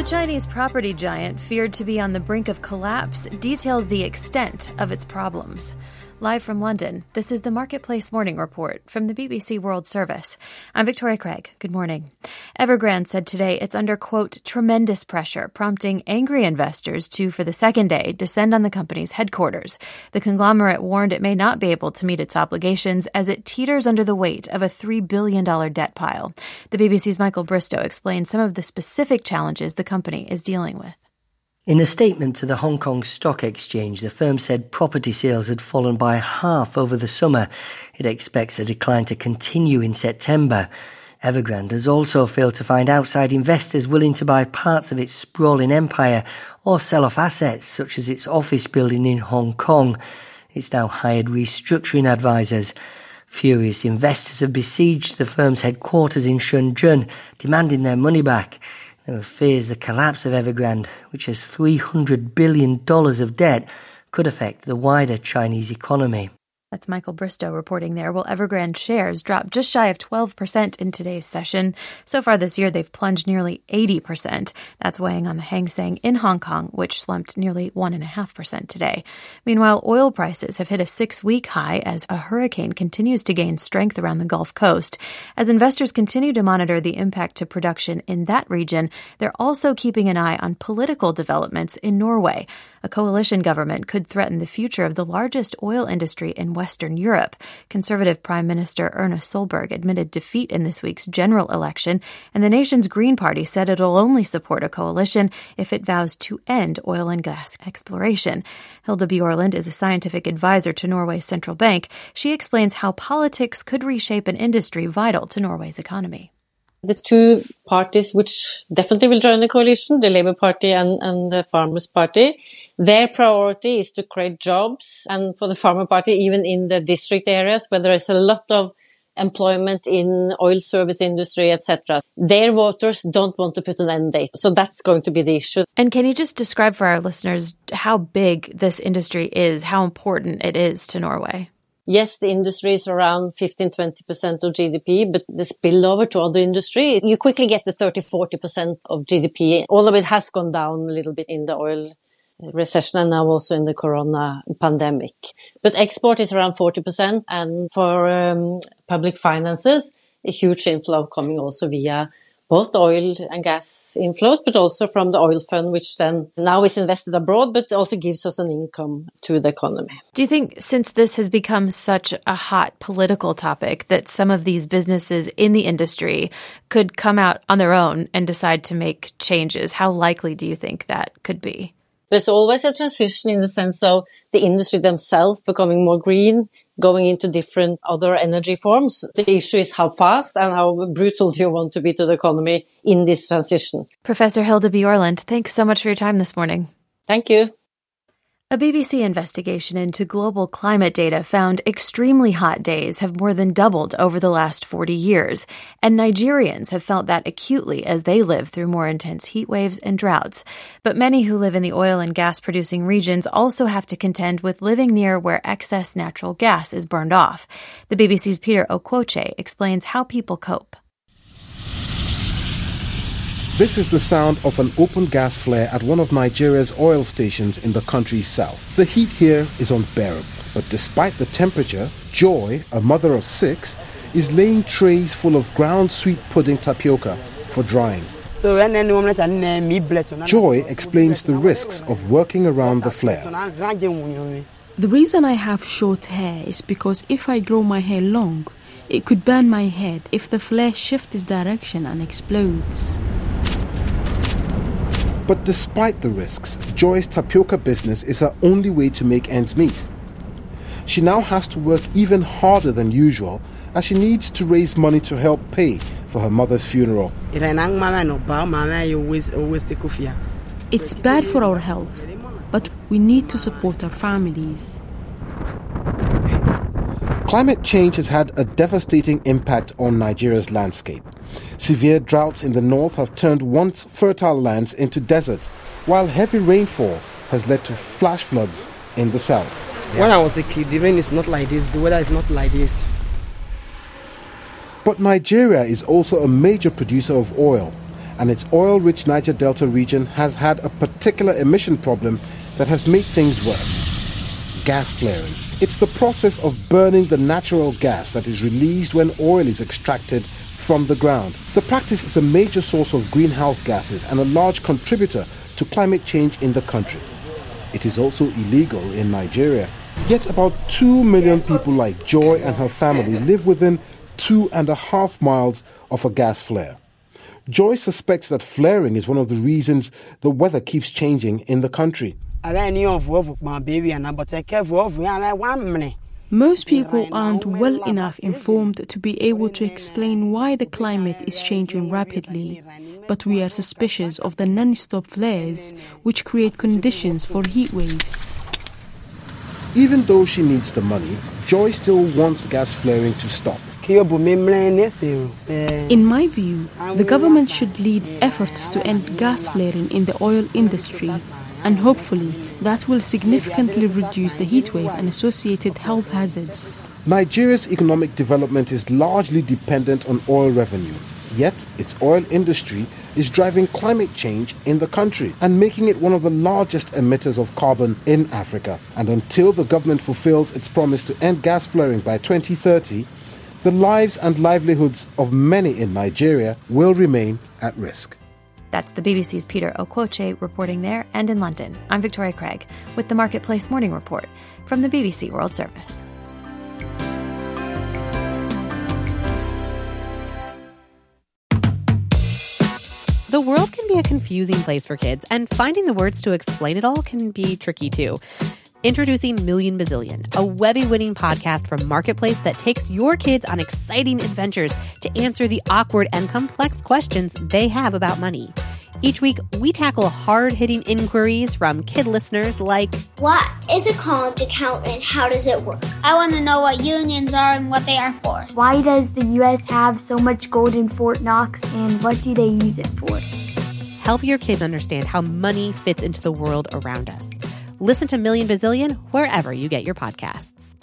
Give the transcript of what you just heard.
The Chinese property giant, feared to be on the brink of collapse, details the extent of its problems. Live from London, this is the Marketplace Morning Report from the BBC World Service. I'm Victoria Craig. Good morning. Evergrande said today it's under, quote, tremendous pressure, prompting angry investors to, for the second day, descend on the company's headquarters. The conglomerate warned it may not be able to meet its obligations as it teeters under the weight of a $3 billion debt pile. The BBC's Michael Bristow explained some of the specific challenges the company is dealing with. In a statement to the Hong Kong Stock Exchange, the firm said property sales had fallen by half over the summer. It expects the decline to continue in September. Evergrande has also failed to find outside investors willing to buy parts of its sprawling empire or sell off assets such as its office building in Hong Kong. It's now hired restructuring advisors. Furious investors have besieged the firm's headquarters in Shenzhen, demanding their money back. There are fears the collapse of Evergrande, which has $300 billion of debt, could affect the wider Chinese economy. That's Michael Bristow reporting there. Well, Evergrande shares dropped just shy of 12% in today's session. So far this year, they've plunged nearly 80%. That's weighing on the Hang Seng in Hong Kong, which slumped nearly 1.5% today. Meanwhile, oil prices have hit a 6-week high as a hurricane continues to gain strength around the Gulf Coast. As investors continue to monitor the impact to production in that region, they're also keeping an eye on political developments in Norway. A coalition government could threaten the future of the largest oil industry in Western Europe. Conservative Prime Minister Erna Solberg admitted defeat in this week's general election, and the nation's Green Party said it'll only support a coalition if it vows to end oil and gas exploration. Hilda Bjorland is a scientific advisor to Norway's central bank. She explains how politics could reshape an industry vital to Norway's economy. The two parties which definitely will join the coalition, the Labour Party and the Farmers' Party, their priority is to create jobs. And for the Farmer Party, even in the district areas where there is a lot of employment in oil service industry, etc., their voters don't want to put an end date. So that's going to be the issue. And can you just describe for our listeners how big this industry is, how important it is to Norway? Yes, the industry is around 15-20% of GDP, but the spillover to other industry, you quickly get to 30-40% of GDP. All of it has gone down a little bit in the oil recession and now also in the corona pandemic. But export is around 40%, and for public finances, a huge inflow coming also via both oil and gas inflows, but also from the oil fund, which then now is invested abroad, but also gives us an income to the economy. Do you think since this has become such a hot political topic that some of these businesses in the industry could come out on their own and decide to make changes? How likely do you think that could be? There's always a transition in the sense of the industry themselves becoming more green, going into different other energy forms. The issue is how fast and how brutal do you want to be to the economy in this transition. Professor Hilda Bjorland, thanks so much for your time this morning. Thank you. A BBC investigation into global climate data found extremely hot days have more than doubled over the last 40 years, and Nigerians have felt that acutely as they live through more intense heat waves and droughts. But many who live in the oil and gas-producing regions also have to contend with living near where excess natural gas is burned off. The BBC's Peter Okwoche explains how people cope. This is the sound of an open gas flare at one of Nigeria's oil stations in the country's south. The heat here is unbearable, but despite the temperature, Joy, a mother of 6, is laying trays full of ground sweet pudding tapioca for drying. Joy explains the risks of working around the flare. The reason I have short hair is because if I grow my hair long, it could burn my head if the flare shifts its direction and explodes. But despite the risks, Joy's tapioca business is her only way to make ends meet. She now has to work even harder than usual as she needs to raise money to help pay for her mother's funeral. It's bad for our health, but we need to support our families. Climate change has had a devastating impact on Nigeria's landscape. Severe droughts in the north have turned once fertile lands into deserts, while heavy rainfall has led to flash floods in the south. When I was a kid, the rain is not like this, the weather is not like this. But Nigeria is also a major producer of oil, and its oil-rich Niger Delta region has had a particular emission problem that has made things worse. Gas flaring. It's the process of burning the natural gas that is released when oil is extracted from the ground. The practice is a major source of greenhouse gases and a large contributor to climate change in the country. It is also illegal in Nigeria. Yet about 2 million people like Joy and her family live within 2.5 miles of a gas flare. Joy suspects that flaring is one of the reasons the weather keeps changing in the country. Most people aren't well enough informed to be able to explain why the climate is changing rapidly, but we are suspicious of the non-stop flares which create conditions for heat waves. Even though she needs the money, Joy still wants gas flaring to stop. In my view, the government should lead efforts to end gas flaring in the oil industry, and hopefully that will significantly reduce the heatwave and associated health hazards. Nigeria's economic development is largely dependent on oil revenue. Yet, its oil industry is driving climate change in the country and making it one of the largest emitters of carbon in Africa. And until the government fulfills its promise to end gas flaring by 2030, the lives and livelihoods of many in Nigeria will remain at risk. That's the BBC's Peter Okwoche reporting there and in London. I'm Victoria Craig with the Marketplace Morning Report from the BBC World Service. The world can be a confusing place for kids, and finding the words to explain it all can be tricky too. Introducing Million Bazillion, a Webby-winning podcast from Marketplace that takes your kids on exciting adventures to answer the awkward and complex questions they have about money. Each week, we tackle hard-hitting inquiries from kid listeners like, what is a college account and how does it work? I want to know what unions are and what they are for. Why does the U.S. have so much gold in Fort Knox and what do they use it for? Help your kids understand how money fits into the world around us. Listen to Million Bazillion wherever you get your podcasts.